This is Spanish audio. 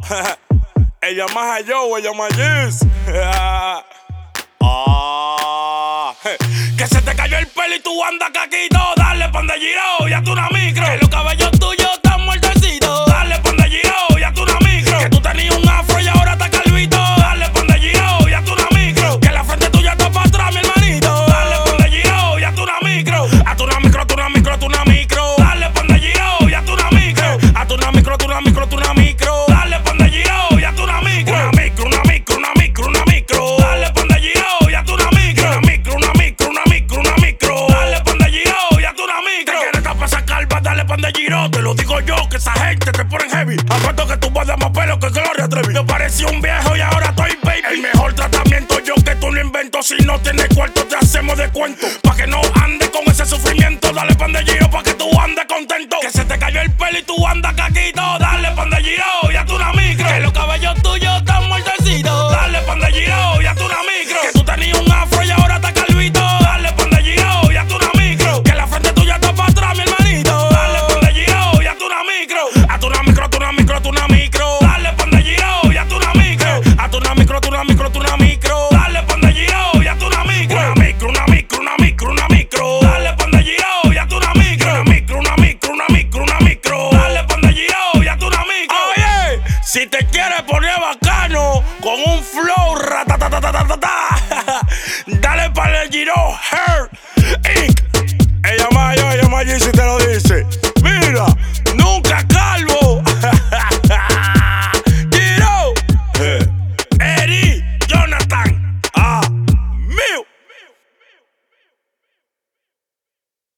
Ella más a Joe, ella más Giz. Que se te cayó el pelo y tú andas caquito. Dale pande giro, ya tú una micro. Que los cabellos tuyos están muertecitos. Dale pande giro, ya tú una micro. Que tú tenías un afro y ahora estás calvito. Dale pande giro, ya tú una micro. Que la frente tuya está para atrás, mi hermanito. Dale pande giro, ya tú una micro. A tu una micro, tú una micro, tú una micro. Dale pande giro, ya tú una micro. A tu una micro, tú una micro, tú una micro. Dale pande giro, ya tú una micro. Una micro, una micro, una micro, una micro. Dale pande giro, ya tú una micro. Una micro, una micro, una micro, una micro. Dale pande giro, ya tú una micro. Te quieres tapar esa calva, dale pande giro. Te lo digo yo, que esa gente te ponen heavy. Apuesto que tú vas de más pelo que Gloria Trevi. Yo parecía un viejo y ahora estoy baby. El mejor tratamiento yo que tú no invento. Si no tienes cuarto te hacemos de cuento. Pa' que no andes con ese sufrimiento. Dale pande giro pa' que tú andes contento. Que se te cayó el pelo y tú andas